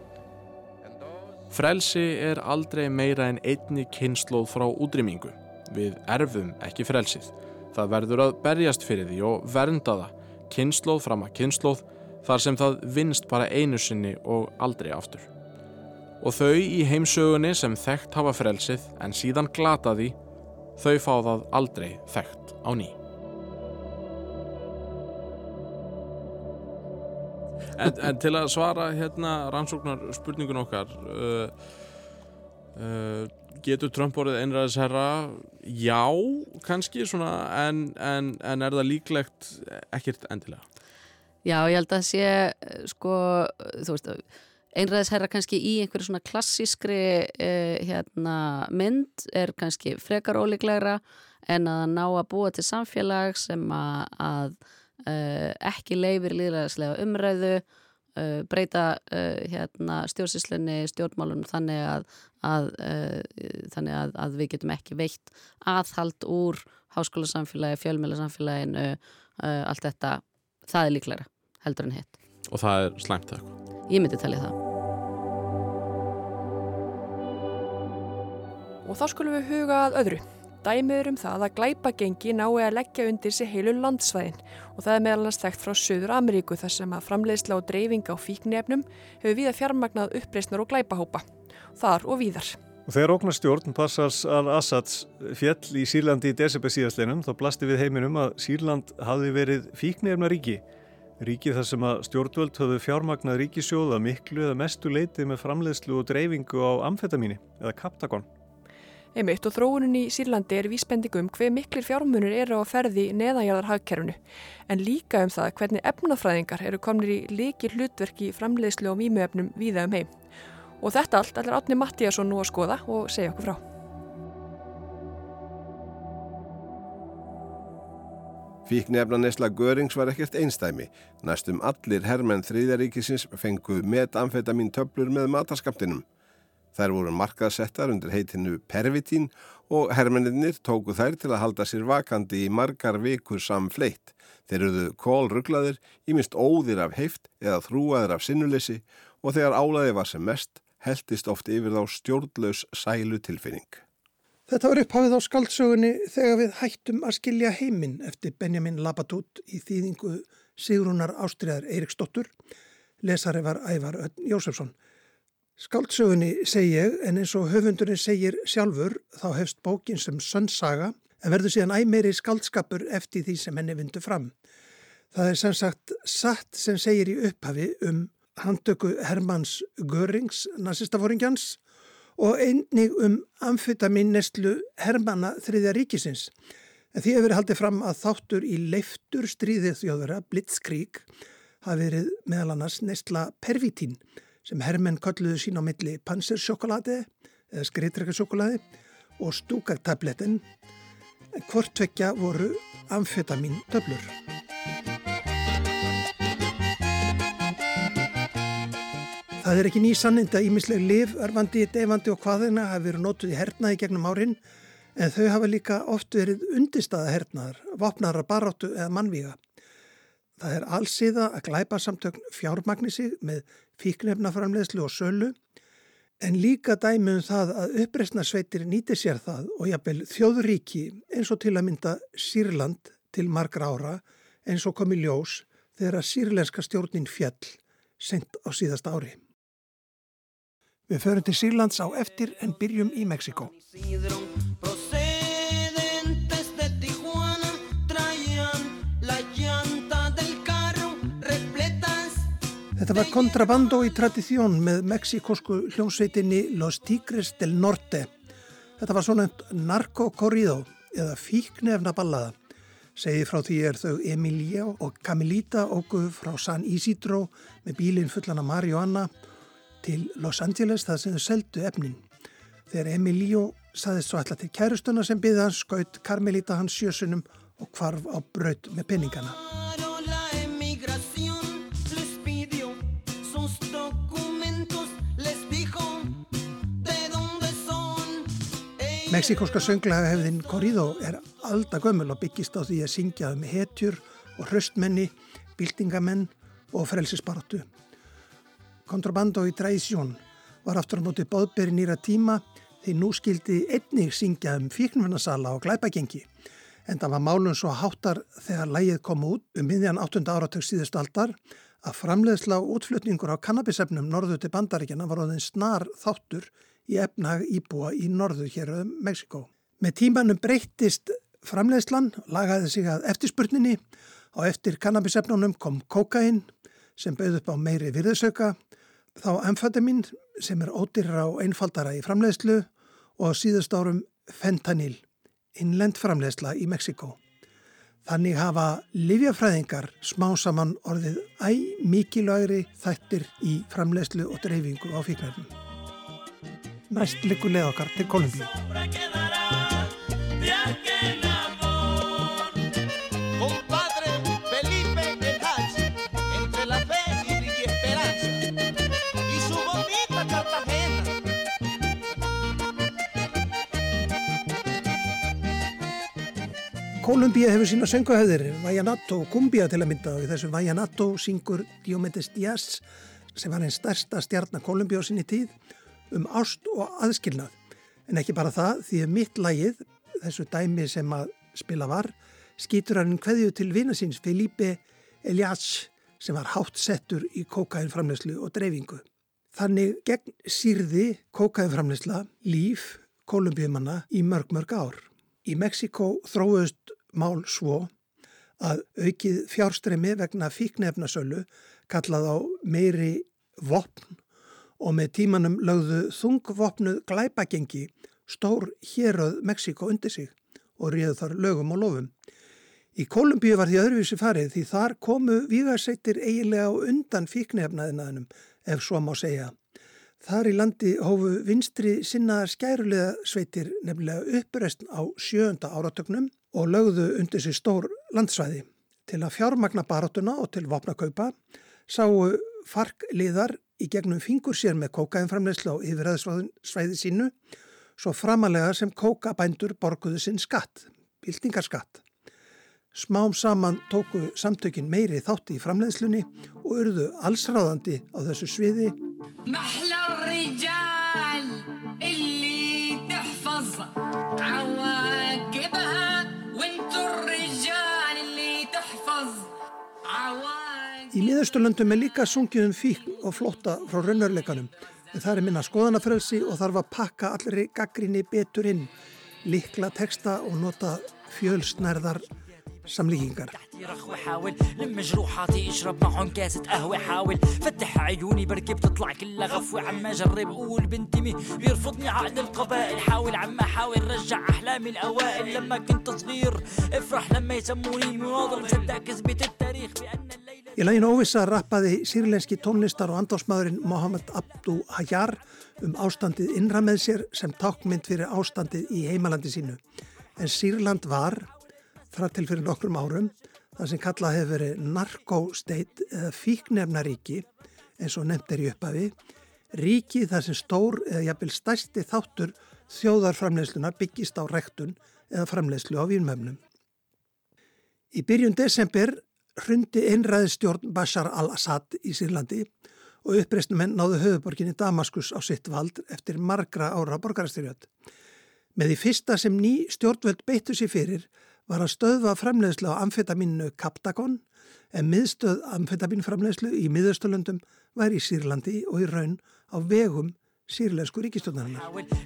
Frelsi er aldrei meira en einni kynslóð frá útrýmingu. Við erfum ekki frelsið. Það verður að berjast fyrir því og vernda það, kynslóð fram að kynslóð, þar sem það vinnst bara einu sinni og aldrei aftur. Og þau í heimsögunni sem þekkt hafa frelsið en síðan glata því, þau fá það aldrei þekkt á ný. En, en til að svara hérna rannsóknar spurningun okkar, uh, uh, getur Trump orðið einræðisherra? Já, kannski svona, en, en, en er það líklegt ekkert endilega? Já, ég held að sé, sko, þú veist, einræðisherra kannski í einhverju svona klassískri uh, hérna, mynd er kannski frekar ólíklegra en að ná að búa til samfélag sem að, að Uh, ekki leifir lýðræðislega umræðu, uh, breyta uh, hérna, stjórnsýslunni, stjórnmálunum þannig að, að, uh, þannig að, að við getum ekki veitt aðhald úr háskólasamfélagi, fjölmiðlasamfélaginu, uh, allt þetta, það er líklegra heldur en hitt. Og það er slæmt eitthvað? Ég myndi talja það. Og þá skulum við huga að öðru. Dæmið um það að glæpagengi nái að leggja undir sig heilu landsvæðin og það er meðal annars þekkt frá Suður Ameríku þar sem að framleiðsla og dreifing á fíkniefnum hefur víða fjármagnað uppreisnar og glæpahópa, þar og víðar. Og þegar ógnarstjórn Bashar al-Assads féll í Sýrlandi í desember síðastliðnum þá blasti við heiminum að Sýrland hafði verið fíkniefnaríki. Ríki þar sem að stjórnvöld höfðu fjármagnað ríkissjóða miklu eða mestu leyti með framleiðslu og dreifingu á amfetamíni eða kaptagon. Einmitt og þróunin í Sýrlandi er vísbending um hve miklir fjármunir eru á ferði neðanjarðar hagkerfinu, en líka um það hvernig efnafræðingar eru komnir í lykil hlutverk í framleiðslu og vímuefnum víða um heim. Og þetta allt ætlar Árni Matthíasson nú að skoða og segja okkur frá. Fíkniefnaneysla Görings var ekkert einstæmi. Næstum allir hermenn Þriðja ríkisins fengu metamfetamín töflur með matarskammtinum. Þær voru markaðsettar undir heitinu Pervitin og hermennirnir tóku þær til að halda sér vakandi í margar vikur samfleitt. Þeir eruðu kólruglaðir, ýmist óðir af heift eða þrúaðir af sinnuleysi og þegar álæði var sem mest, heltist oft yfir þá stjórnlaus sælu tilfinning. Þetta var upphafið á skaldsögunni þegar við hættum að skilja heiminn eftir Benjamin Labatut í þýðingu Sigrúnar Ástríðar Eiríksdóttur. Lesari var Ævar Örn Jósefsson. Skáldsögunni segi ég, en eins og höfundurinn segir sjálfur, þá hefst bókin sem sönn saga, en verður síðan æ meiri skáldskapur eftir því sem henni vindur fram. Það er sem sagt satt sem segir í upphafi um handtöku Hermanns Görings, nasistafóringjans, og einnig um amfetaminneyslu Hermanna Þriðja ríkisins. En því hefur verið haldið fram að þáttur í leiftur stríðið þjóðverða, Blitzkrieg, hafi verið meðal annars neysla Pervitin, sem hermenn kölluðu sín á milli pansersjokolade eða skriðdrekasjokolade og stúkaktabletten, en hvort tveggja voru amfetamin töflur. Það er ekki ný sannind að ýmisleg lyf, örvandi, deyfandi og hvaðina hafi verið notuð í hernaði gegnum árin, en þau hafa líka oft verið undirstaða hernaðar, vopnaðra baráttu eða mannvíga. Það er alsíða að glæpasamtögn fjármagni sig með fíkniefnaframleiðslu og sölu, en líka dæmi um það að uppreisnarsveitir nýti sér það og jafnvel þjóðríki eins og til að mynda Sýrland til margra ára eins og kom í ljós þegar að sýrlenska stjórnin féll seint á síðasta ári. Við förum til Sýrlands á eftir en byrjum í Mexíkó. Þetta var Contrabando í Tradición með mexíkosku hljómsveitinni Los Tigres del Norte. Þetta var svona narko-corrido eða fíkniefna ballaða. Segið frá því er þau Emilio og Camilita óku frá San Isidro með bílinn fullan af marihuana til Los Angeles þar sem þau seldu efnin. Þegar Emilio saðist svo ætla til kærustuna sem byði hans skaut Carmelita hans sjösunum og hvarf á braut með penningana. Mexíkóska sönglaga-hefðin corrido er aldagömmul og byggist á því að syngja um hetjur og hraustmenni, byltingamenn og frelsisbaráttu. Contrabando í Tradición var aftur á móti boðberi nýra tíma því nú skildi einnig syngja um fíkniefnasala og glæpagengi. En það var málum svo háttar þegar lagið kom út um miðjan áttunda áratug síðustu aldar að framleiðsla og útflutningur á kannabisefnum norður til Bandaríkjanna var orðinn snar þáttur í efnahag íbúa í norður héruðum Mexíkó. Með tímanum breyttist framleiðslan, lagaði sig að eftirspurninni. Á eftir kannabisefnunum kom kókain sem bauð upp á meiri virðisauka, þá amfetamin sem er ódýrara og einfaldara í framleiðslu og á síðust árum fentanyl, innlend framleiðsla í Mexíkó. Þannig hafa lyfjafræðingar smá saman orðið æ mikilvægri þættir í framleiðslu og dreifingu á fíknefnum. Næst liggur leið okkar til Kólumbíu. Kólumbía hefur sína söngvahefðir, Vallenato og Cumbia til að mynda og í þessu Vallenato syngur Diomedes Díaz sem var einn stærsta stjarna Kólumbíu á sinni tíð um ást og aðskilnað. En ekki bara það, því að mitt lagið, þessu dæmi sem að spila var, skýtur hann kveðju til vina síns Felipe Elias sem var hátt settur í kókainframleiðslu og dreifingu. Þannig gegn sýrði kókainframleiðsla líf Kólumbíumanna í mörg mörg ár. Í Mexíkó þróuðust mál svo að aukið fjárstreymi vegna fíkniefnasölu kallað á meiri vopn og með tímanum lögðu þungvopnuð glæpagengi stór héröð Mexíkó undir sig og réðu þar lögum og lofum. Í Kólumbíu var því öðruvísi farið því þar komu vígasveitir eiginlega á undan fíkniefnaðinaðinum ef svo má segja. Þar í landi hófu vinstri sinnaðar skærulega sveitir nefnilega uppreisn á sjöunda áratögnum og lögðu undir sig stór landsvæði. Til að fjármagna baráttuna og til vopnakaupa sáu farkliðar í gegnum fingur sér með kókainframleiðslu á yfirræðsvæði sínu svo framalega sem kókabændur borguðu sinn skatt, byltingarskatt. Smám saman tóku samtökin meiri þátti í framleiðslunni og urðu allsráðandi á þessu sviði. Í Miðausturlöndum er líka sungið um fíkn og flótta frá raunveruleikanum. En það er minna skoðanafrelsi og þarf að pakka allri gagnrýni betur inn, líkla texta og nota fjölsnærðar samlíkingar. Í laginu Óvissa rappaði sýrlenski tónlistar og andásmaðurinn Mohamed Abdu Hayar um ástandið innra með sér sem táknmynd fyrir ástandið í heimalandi sínu. En Sýrland var þar til fyrir nokkrum árum, það sem kallað hefur verið narkósteit eða fíknefnaríki, eins og nefnt er í upphafi, ríki þar sem stór eða jafnvel stærsti þáttur þjóðarframleiðslunar byggist á ræktun eða framleiðslu á vínmöfnum. Í byrjun desember hrundi einræðisstjórn Bashar al-Assad í Sýrlandi og uppreisnarmenn náðu höfuðborginni Damaskus á sitt vald eftir margra ára borgarastyrjöld. Með því fyrsta sem ný stjórnvöld beittu sér fyrir var að stöðva framleiðslu á amfetamínu Captagon, en miðstöð amfetaminframleiðslu í Miðausturlöndum var í Sýrlandi og í raun á vegum sýrlensku ríkisstjórnarinnar.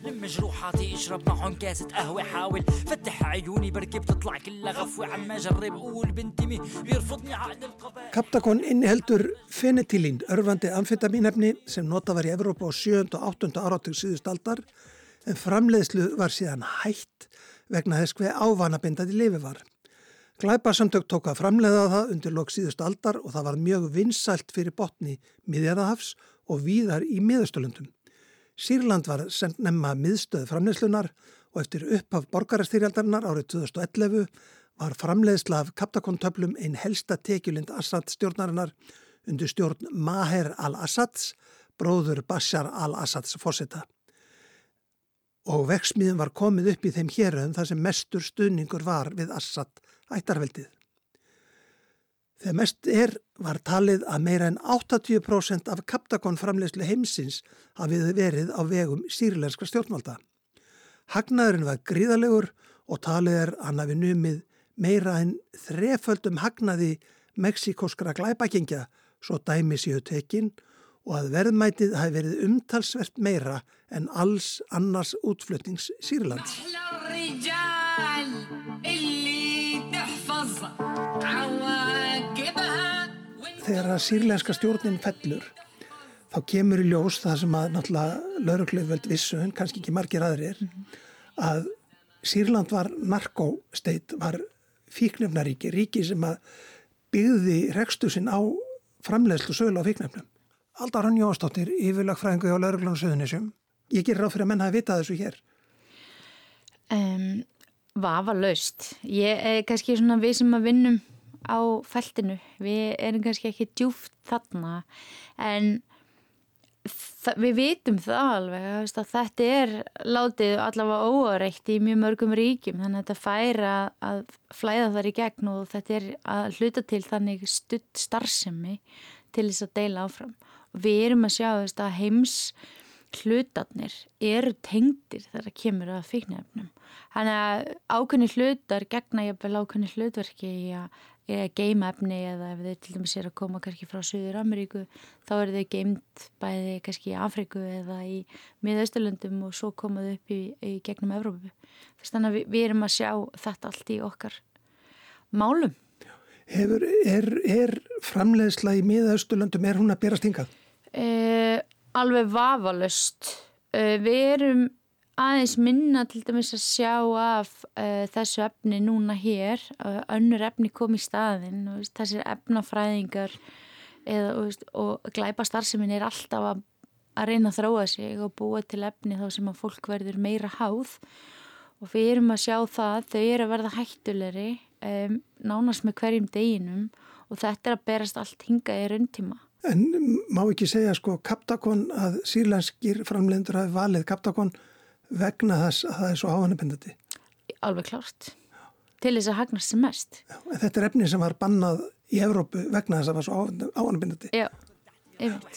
Captagon inniheldur fenetýlín, örvandi amfetamínefni sem notað var í Evrópu á sjöunda og áttunda áratug síðustu aldar, en framleiðslu var síðan hætt vegna þess hve ávanabindandi lyfið var. Glæpasamtök tók að framleiða það undir lok síðustu aldar og það var mjög vinsælt fyrir botni Miðjarðarhafs og víðar í Miðausturlöndum. Sýrland var sem nefna miðstöð framleiðslunar og eftir upphaf borgarastyrjaldarinnar árið tvö þúsund og ellefu var framleiðsla af Captagon-töflum ein helsta tekjulind Assad stjórnarinnar undir stjórn Maher al-Assads, bróður Bashar al-Assads forseta. Og verksmiðin var komið upp í þeim héröðum þar sem mestur stuðningur var við Assad ættarveldið. Þegar mest er var talið að meira en áttatíu prósent af Captagon framleiðslu heimsins hafið verið á vegum sýrlenskra stjórnvalda. Hagnaðurinn var gríðalegur og talið er hann hafi numið meira en þreföldum hagnaði mexikoskra glæpagengja svo dæmi séu tekin og að verðmætið hafi verið umtalsvert meira en alls annars útflutnings Sýrlands. Þegar að sýrlenska stjórnin fellur, þá kemur í ljós það sem að náttúrulega lögregluyfirvöld vissu, en kannski ekki margir aðrir, að Sýrland var narkósteit, var fíknefnaríki, ríki sem að byggði rekstur sinn á framleiðslu sölu á fíknefnum. Alda Hrönn Jónsdóttir, yfirlögfræðingur hjá lögreglunum Suðurnesjum. Ég gerir ráð fyrir að menn hafi vitað þessu hér. Um, vafalaust. Ég er kannski svona við sem að vinnum á feltinu. Við erum kannski ekki djúpt þarna, en við vitum það alveg að þetta er látið allavega óáreitt í mjög mörgum ríkjum, þannig að þetta fær að, að flæða þar í gegn og þetta er að hluta til þannig studd starfsemi til þess að deila áfram. Og við erum að sjá veist, að heims hlutarnir eru tengdir þegar það kemur að fíkniefnum. Þannig að ákveðni hlutar gegna jafnvel ákveðni hlutverki í að eða geima efni eða ef þeir til dæmis er að koma kannski frá Suður Ameríku þá eru þau geimt bæði kannski í Afríku eða í Miðausturlöndum og svo koma þau upp í, í gegnum Evrópu. Þannig að við, við erum að sjá þetta allt í okkar málum. Hefur, er, er framleiðsla í Miðausturlöndum, er hún að berast hingað? Eh, alveg vafalaust. Eh, við erum aðeins minna til dæmis að sjá af uh, þessu efni núna hér, uh, önnur efni kom í staðinn og veist, þessir efnafræðingar eða, og, veist, og glæpa starfsemin er alltaf að, að reyna að þróa sig og búa til efni þá sem að fólk verður meira háð og við erum að sjá það, þau eru að verða hættulegri um, nánast með hverjum deginum og þetta er að berast allt hingað í rauntíma. En má ekki segja sko Captacon að sýrlenskir framleiðendur hafi valið Captacon vegna þess að það er svo ávanabindandi? Alveg klárt. Til þess að hagnast sem mest. Já, en þetta er efni sem var bannað í Evrópu vegna þess að það var svo ávanabindandi. Já, einmitt.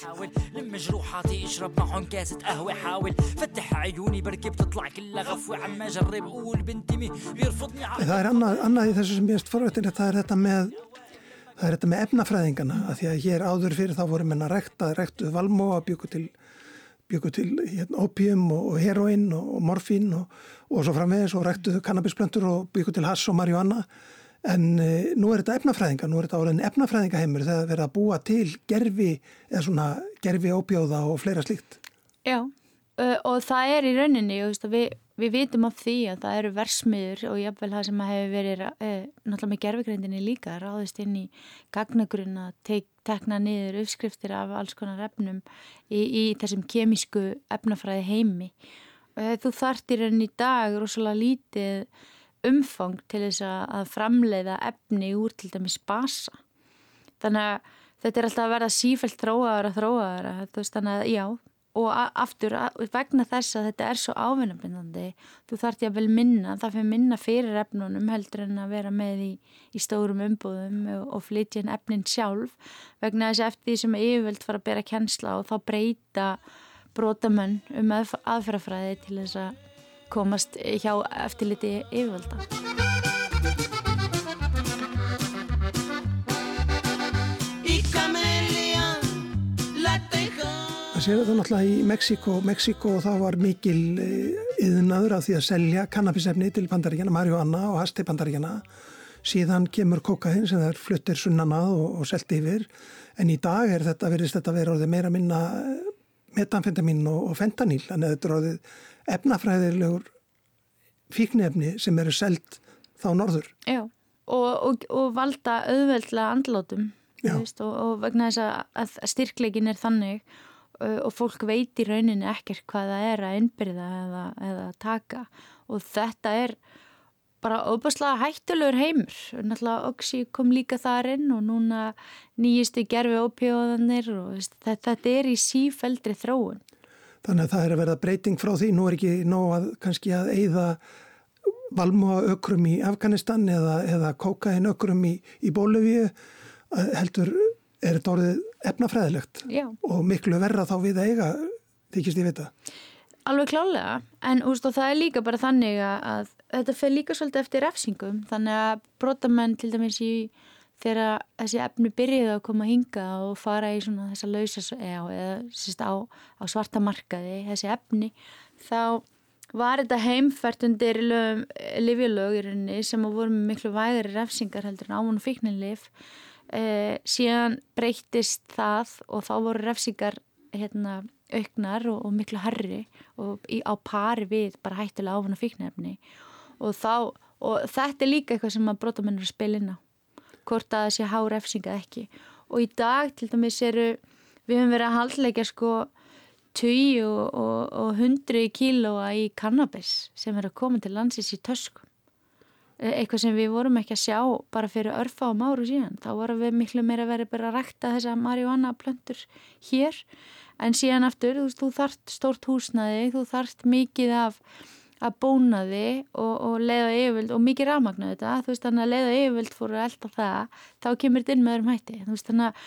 Það er annað, annað í þessu sem ég veist forvættin, það er þetta með það er þetta með efnafræðingana, að því að hér áður fyrir þá voru menna rekta, rektuð valmóa, byggu til byggu til hérna, opium og, og heroin og, og morfín og, og svo framvegis og ræktuðu kannabisplöntur og byggu til hass og marihuana en e, nú er þetta efnafræðinga, nú er þetta álega efnafræðingaheimur þegar verið að búa til gerfi eða svona gerfi ópjóða og fleira slíkt. Já, og það er í rauninni, og við, við vitum af því að það eru versmiður og jafnvel það sem hefur verið eh, náttúrulega með gerfigreindinni líka ráðist inn í gagnagrunn að tek, tekna niður uppskriftir af alls konar efnum í, í þessum kemísku efnafræði heimi. Þú þarft í rauninni í dag rosalega lítið umfang til þess að framleiða efni úr til dæmis basa. Þannig að þetta er alltaf að verða sífellt þróaðara þróaðara, þú veist þannig að já, og aftur vegna þess að þetta er svo ávinnabindandi, þú þarft ég að vel minna, það fyrir minna fyrir efnunum heldur en að vera með í, í stórum umbúðum og, og flytja inn efnin sjálf, vegna þess eftir því sem yfirvöld fara að bera kennsla og þá breyta brotamenn um aðferðafræði til þess að komast hjá eftirliti yfirvölda. Það séu þetta náttúrulega í Mexíkó, Mexíkó og það var mikil iðnaður af því að selja kannabisefni til Bandaríkjanna, marihuana og hass til Bandaríkjanna. Síðan kemur kókaín sem þær fluttir sunnanað og, og selt yfir. En í dag er þetta, verðist þetta vera orðið meira minna metamfetamin og, og fentanyl. Þannig að þetta er orðið efnafræðilegur fíkniefni sem eru selt þá norður. Já, og, og, og valda auðveldlega andlátum. Veist, og, og vegna þess að, að styrkleikin er þannig og fólk veit í rauninni ekkert hvað það er að innbyrða eða, eða taka og þetta er bara óbærslega hættulegur heimur. Náttúrulega Oxy kom líka þar inn og núna nýjustu gerfi ópíóðanir og veist, þetta, þetta er í sífelldri þróun. Þannig að það er að verða breyting frá því. Nú er ekki nóg að kannski að eyða valmúa ökrum í Afganistan eða, eða kókaín ökrum í, í Bólivíu. Heldur er þetta orðið efnafræðilegt. Já. Og miklu verra þá við að eiga, þykist ég vita. Alveg klálega, en úst, það er líka bara þannig að þetta fer líka svolítið eftir refsingum, þannig að brotamenn til dæmis í þegar þessi efni byrjuðu að koma hinga og fara í svona þessa lausa eða síst á, á svarta markaði, þessi efni, þá var þetta heimfært undir lyfjalög í rauninni sem voru með miklu vægari refsingar heldur en ávana- og fíknilyf. Eh, síðan breyttist það og þá voru refsingar hérna, auknar og, og miklu hærri og í, á pari við bara hættulega ávana- og fíkniefni og, þá, og þetta er líka eitthvað sem að brotamenn eru að spila inn á, hvort að það sé há refsinga ekki. Og í dag til dæmis eru, við höfum verið að haldleikja sko tugi og, og, og hundruð kílóa í kannabis sem er að koma til landsins í töskum. Eitthvað sem við vorum ekki að sjá bara fyrir örfáum áru síðan. Þá vorum við miklu meira verið bara að rækta þessa marihuana plöntur hér. En síðan aftur, þú, þú þarft stórt húsnæði, þú þarft mikið af, af bónaði og, og leið og yfirvöld og mikið rafmagn þetta. Þú veist þannig að leið og yfirvöld fóru að elda það, þá kemur þetta inn með öðrum hætti. Þú veist þannig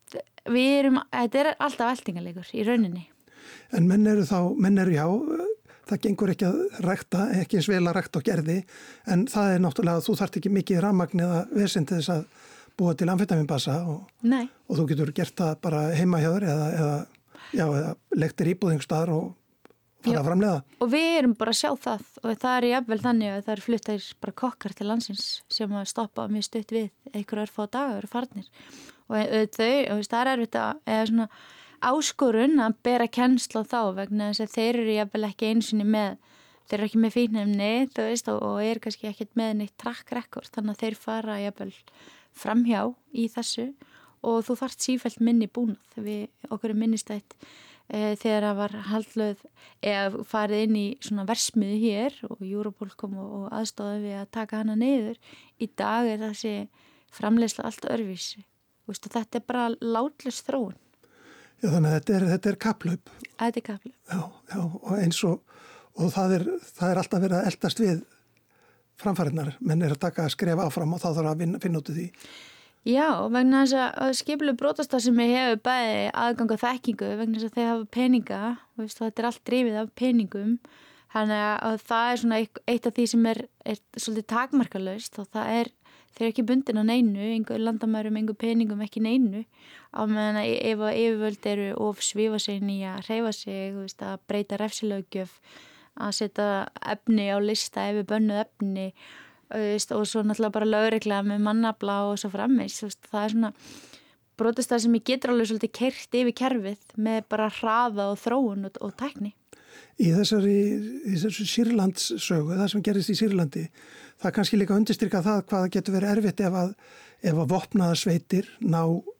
að við erum, þetta er alltaf eltingarleikur í rauninni. En menn eru þá, menn eru já, það gengur ekki að rækta, ekki eins vel að rækta og gerði, en það er náttúrulega að þú þarft ekki mikið rafmagn eða vesend til þess að búa til amfetaminbassa og, og þú getur gert það bara heima hjá þér eða, eða, já, eða leiktir íbúðingstaðar og fara að framleiða. Og við erum bara að sjá það og það er jafnvel þannig að það eru fluttir bara kokkar til landsins sem að stoppa mjög stutt við einhverju örfá daga eru farnir og þau, og það er erfitt að, eða svona áskorun að bera kennslu á þá vegna þess að þeir eru jafnvel ekki einsinni með, þeir eru ekki með fíkniefni, þú veist, og, og er kannski ekkert með neitt track record, þannig að þeir fara jafnvel framhjá í þessu og þú þarft sífellt minni búnað. Við okkur er minnistætt e, þegar það var haldlöð eða farið inn í svona versmiðu hér og Europol kom og, og aðstóði við að taka hana niður. Í dag er þessi framleiðsla allt öðruvísi. Veist, þetta er bara látlaus þróun. Já, þannig að þetta er, þetta er kaplaup. Þetta er kaplaup. Já, já, og eins og, og það er, það er alltaf verið að eldast við framfæriðnar, menn er að taka að skrefa áfram og þá þarf að vinna, finna út í því. Já, vegna þess að skipulög brotastarfsemi hefur bæði aðgang að þekkingu vegna þess að þeir hafa peninga, veist, þetta er allt drifið af peningum, þannig að það er svona eitt af því sem er, er svolítið takmarkalaust og það er þeir eru ekki bundin á neinu, einhver landamærum, einhver peningum, ekki neinu. Á meðan að ef yfirvöld eru of svífa sig í að hreyfa sig, þú veist, að breyta refsilöggjöf, að setja efni á lista yfir bönnuð efni, veist, og svo náttúrulega bara lögregla með mannafla og svo frammeins. Það er svona brotastar sem ég getur alveg svolítið keyrt yfir kerfið með bara hraða og þróun og, og tækni. Í þessari, í þessari Sýrlandssögu, það sem gerist í Sýrlandi, það kannski líka undirstrykka það hvað getur verið erfitt ef að, ef að vopnaða sveitir ná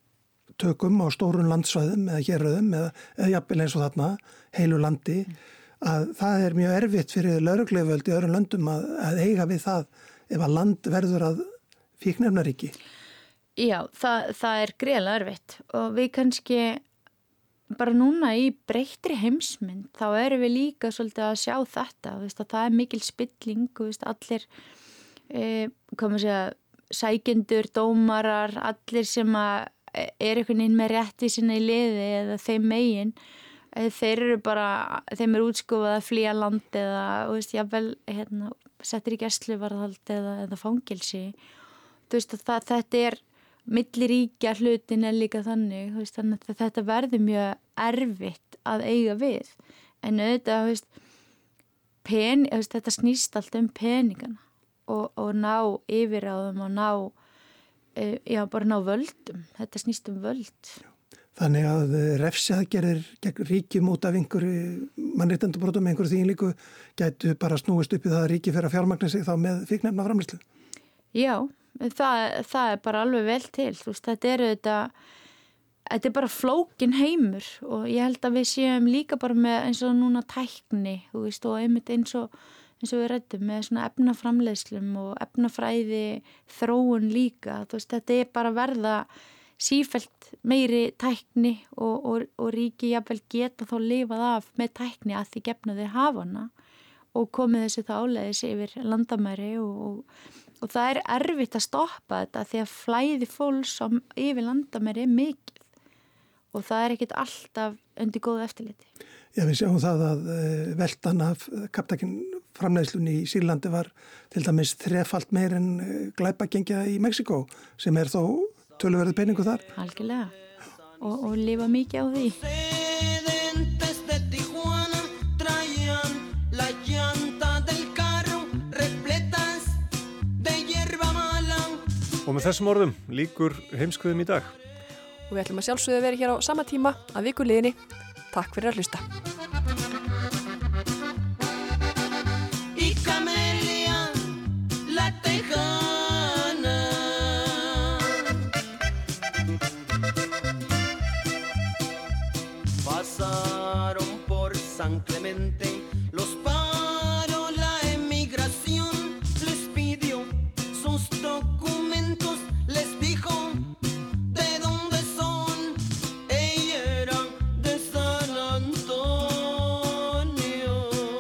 tökum á stórun landsvæðum eða héröðum eða, eða jafnvel eins og þarna, heilu landi, að það er mjög erfitt fyrir lögregluyfirvöld í öðrum löndum að, að eiga við það ef að land verður að fíkniefnaríki. Já, það, það er gríðarlega erfitt og við kannski bara núna í breyttri heimsmynd þá erum við líka svolítið að sjá þetta, veist, að það er mikil spilling, veist, allir e, komum að segja, sækjendur, dómarar, allir sem að er einhvern veginn með réttvísina í liði eða þeim megin, e, þeir eru bara, þeim er útskúfað að flýja land eða, veist, jafnvel, hérna, settir í gæsluvarðhald eða, eða fangelsi, þú veist, að það, þetta er milliríkja hlutin er líka þannig, veist, þannig að þetta verður mjög erfitt að eiga við en auðvitað veist, pen, veist, þetta snýst allt um peningana og, og ná yfirráðum og ná e, já, bara ná völdum, þetta snýst um völd. Þannig að refsaðgerðir gegn ríkjum út af einhverju mannréttindabrotum einhverju því líku gætu bara snúist upp í það að ríki fyrir að fjármagna sig þá með fíkniefna framleiðslu. Já, það, það er bara alveg vel til, þú veist, þetta er þetta, þetta er bara flókin heimur og ég held að við séum líka bara með eins og núna tækni, þú veist, og einmitt eins og, eins og við rættum með svona efnaframleiðslum og efnafræði þróun líka, þú veist, þetta er bara verða sífellt meiri tækni og, og, og ríki jafnvel geta þá lifað af með tækni að því gefna þeir hafa hana og komið þessu þá áleiðis yfir landamæri og, og Og það er erfitt að stoppa þetta því að flæði fólks á yfir landamæri er mikið og það er ekkert alltaf undir góðu eftirliti. Já, við sjáum það að veltan af kaptakinn framleiðslunni í Sýrlandi var til dæmis þrefalt meir en glæpagengja í Mexíkó sem er þó töluverði peningu þar. Algjörlega. Og, og lifa mikið á því. Og með þessum orðum lýkur heimskviðum í dag. Og við ætlum að sjálfsögðu að vera hér á sama tíma að viku liðinni. Takk fyrir að hlusta. Pasaron por San Clemente, los paró la emigración, les pidió sus documentos, les dijo de dónde son, ella era de San Antonio.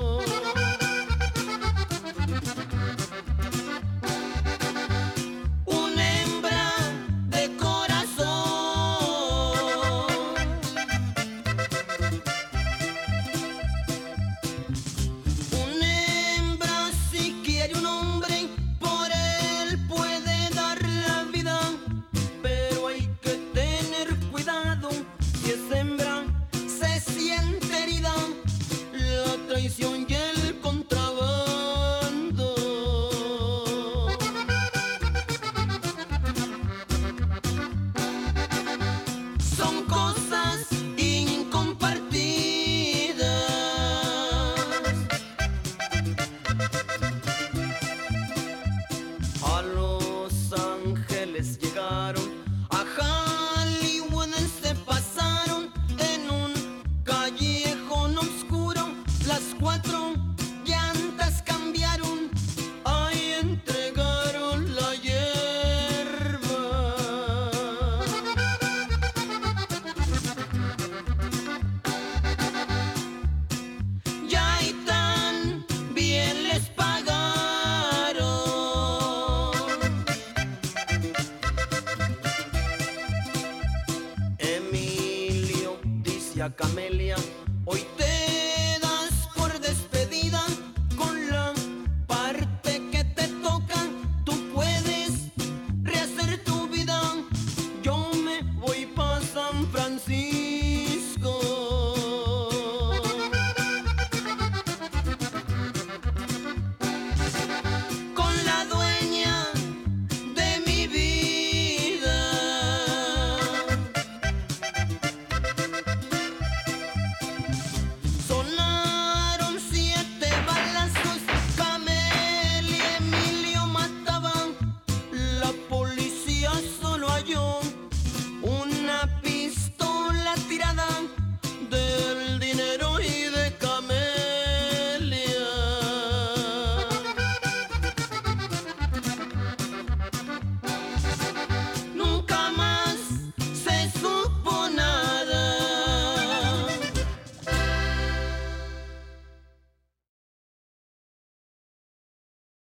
Una hembra de corazón. Traición